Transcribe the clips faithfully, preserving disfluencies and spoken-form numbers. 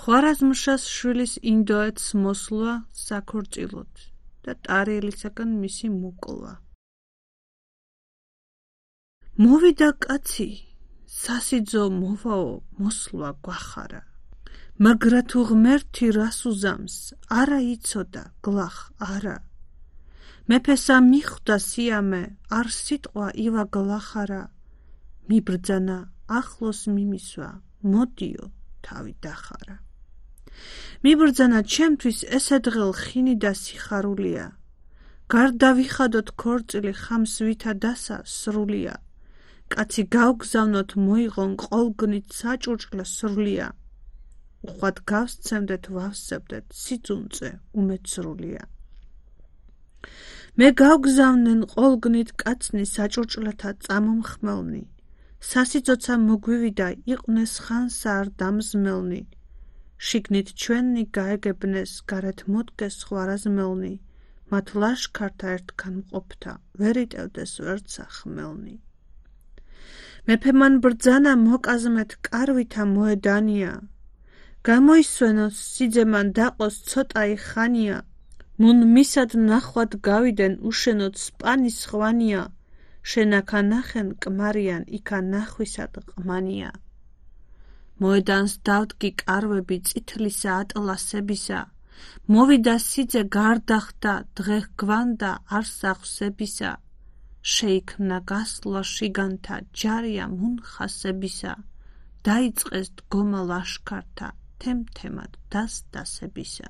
ხვარაზმშას შვილის ინდოეთს მოსვლა საქორწილოდ და ტარიელისაგან მისი მოკლა. მოვიდა კაცი, სასიძო მოვაო, მოსვლა გვახარა. მაგრა თუ ღმერთი რას უზამს, არა იცოდა, გლახ არა. მეფესა მიხვდა სიამე, არ სიტყვა ივა გლახარა. მიბრძანა, ახლოს მიმისვა, მოდიო, თავი დახარა. მიბრძანა, ჩემთვის ესე დღელ ხინი და სიხარულია. გარდა ვიხადოთ ქორწილი, ხამს ვითა დასა სრულია. კაცი გავგზავნოთ, მოიღონ ყოლგნით საჭურჭლა სრულია. უხვად გავსცემდეთ, ვავსებდეთ, სიძუნწე უმეცრულია. მე გავგზავნენ ყოლგნით კაცნი საჭურჭლათა წამომხმელნი. სასიძოცა მოგვივიდა, იყვნენ ხანსა არ დამზმელნი. შიგნით ჩვენი გაეგებნეს, გარეთ მოდგეს ხვარაზმელნი. მათ ლაშქართა ერთგან მყოფთა, ვერ იტევდეს ვერცა ხმელნი. მეფე მან ბრძანა მოკაზმეთ, კარვითა მოედანია. გამოისვენოს სიძემან დაყოს ცოტაი ხანია. მუნ მისად ნახვად გავიდენ, უშენოდ სპანის ხვანია. შენაქა ნახენ კმარიან, იქა ნახვისად ყმანია. მოედანს დავდგი კარვები წითლისა ატლასებისა. მოვიდა სიძე გარდახდა, დღე გვანდა არსახსებისა. შეიქმნა გასვლა შიგანთა, ჯარია მუნ ხასებისა. დაიწყეს დგომა ლაშქართა, თემ-თემად დას-დასებისა.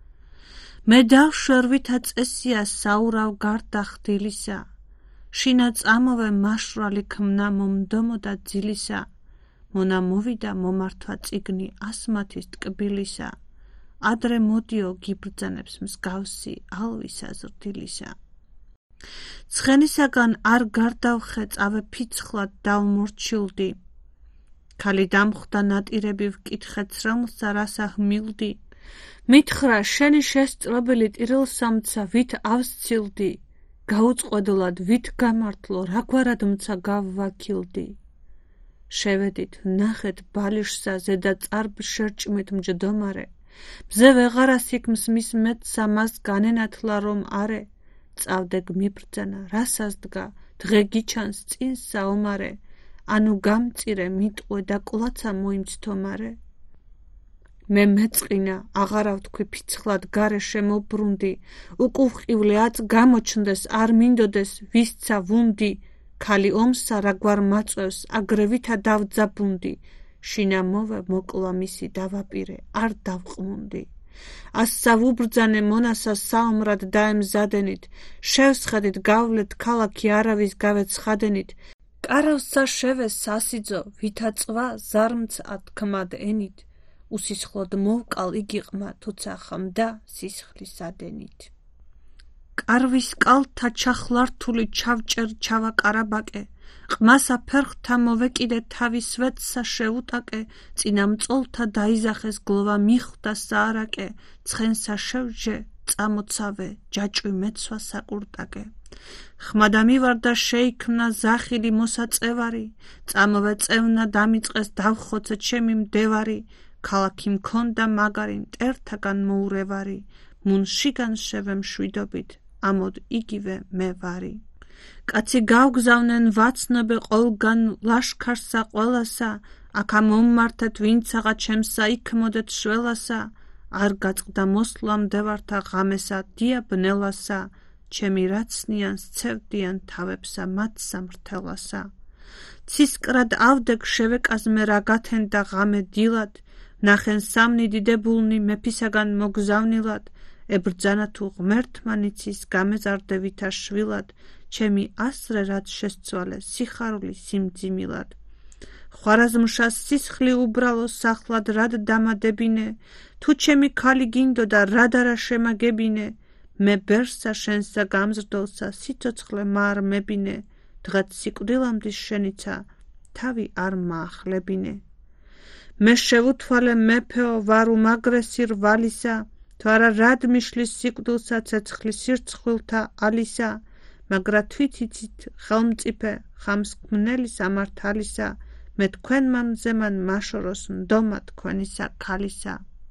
მე დავშვერვითა წესია საურავ გარდახდილისა. შინა წამოვე მაშვალი ქმნა მომდომოდა ძილისა. მონა მოვიდა მომართვა წიგნი ასმათის ტკბილისა. ადრე მოდიო გიბრძანებს მსგავსი ალვისა ზრდილისა. ცხენისაგან არ გარდავხე, წავე ფიცხლად დავმორჩილდი. ქალი დამხვდა ნატირები, ვკითხე ცრემლსა რასა ჰმილდი. მითხრა, შენი შესწრობილი ტირილსამცა, ვით ავსცილდი. გაუწყვედლად, ვით გამართლო, რაგვარადმცა გავვაქილდი. შევედით, ნახეთ ბალიშსა, ზედა წარბ შერჭმით მჯდომარე. მზე ვეღარას იქმს მის მეტსა, მას განენათლა რომ არე. წავდე მიბრძანა, რასას დგა, დღე გიჩანს წინ საომარე. ანუ გამწირე, მიტყვე და კლაცა მოიმცთომარე. მე მეწყინა, აღარა ვთქვი ფიცხლად გარე შემობრუნდი. უკუვყივლე აწ გამოჩნდეს, არ მინდოდეს ვისცა ვუნდი. ქალი ომსა რაგვარ მაწვევს, აგრევითა დავძაბუნდი. შინა მოვე მოკლა მისი დავაპირე, არ დავყმუნდი. ასსა ვუბრძანე მონასა საომრად დაემზადენით. შევსხედით, გავლეთ ქალაქი არავის გავეცხადენით. კარავსა შევეს სასიძო, ვითა წვა ზარმც ათქმად ენით. უსისხლოდ მოვკალ იგიყმა, თუცა ხმდა სისხლისადენით. კარვის კალთა ჩახლართული ჩავჭერ ჩავაკარაბაკე. ყმასა ფერხთა მოვეკიდე, თავი სვეტსა შევუტაკე. წინა მწოლთა დაიზახეს, გლოვა მიხვდა საარაკე. ცხენსა შევჯე, წამოცავე, ჯაჭვი მეცვა საკურტაკე. ხმადა მივარდა, შეიქმნა ზახილი მოსაწევარი. წამოვე წევნა, დამიწყეს, დავხოცე ჩემი მდევარი. ქალაქი მქონდა მაგარი, მტერთაგან მოურევარი. მუნ შიგან შევე მშვიდობით, ამოდ იგივე მე ვარი. კაცი გავგზავნენ, ვაცნობე ყოლგან ლაშქარსა ყველასა. აქა მომმართეთ, ვინცაღა ჩემსა, იქ მოდეთ შველასა. არ გაწყდა მოსვლა მდევართა ღამესა, დია ბნელასა. ჩემი რაცნიან სცევდიან თავებსა, მათ სამრთელასა. ცისკრად ავდეგ, შევეკაზმე რა გათენდა ღამე დილად. ნახენ სამნი დიდებულნი, მეფისაგან მოგზავნილად. ებრძანა თუ ღმერთმა ნიცის, გამეზარდევითა შვილად. ჩემი ასრე რაც შესცვალე, სიხარული სიმძიმილად. ხვარაზმშას სისხლი უბრალო სახლად რად დამადებინე. თუ ჩემი ქალი გინდოდა, რად არა შემაგებინე. მე ბერსა შენსა გამზრდელსა, სიცოცხლე მარ მებინე. დღეთ სიკვდილამდის შენიცა, თავი არ მაახლებინე. მე შევუთვალე მეფეო, ვარ უმაგრესი რვალისა. თუ არა რად მიშლის სიკვდილსა, ცეცხლის სირცხვილთა ალისა. მაგრა თვით იცით ხელმწიფე, ხამსქმნელი სამართალისა. მე თქვენმა მზემან მაშოროს, მდომა თქვენისა ქალისა.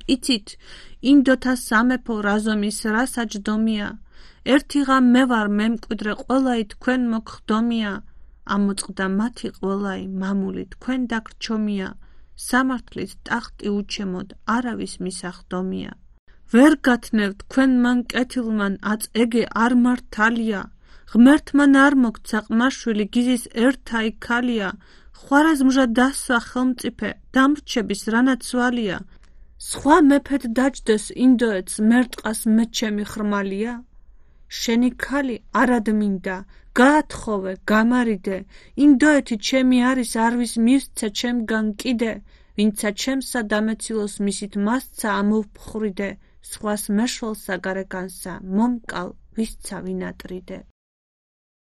იცით, ინდოთა სამეფო რაზომის რა საჯდომია, ერთიღა მე ვარ მემკვიდრე ყველაი თქვენ მოგხდომია, ამოწყდა მათი ყველაი მამული თქვენ დაგრჩომია, სამართლით ტახტი უჩემოდ არავის მისახდომია. ვერ გათნევ თქვენ მან კეთილმან აწ ეგე არ მართალია, ღმერთმან არ მოგცა ყმაშვილი გიზის ერთაი ქალია, ხვარაზმჟა დასვა ხელმწიფე დამრჩების რანაც ვალია, სხვა მეფედ დაჯდეს ინდოეთს მერტყას მე ჩემი ხრმალია? შენი ქალი არადმინდა, გაათხოვე, გამარიდე, ინდოეთი ჩემი არის არვის მივსცე ჩემგან კიდე, ვინცა ჩემსა დამეცილოს მისით მასცა ამოვფხრიდე, სხვას მეშველსა გარეკანსა მომკალ ვისცა ვინატრიდე.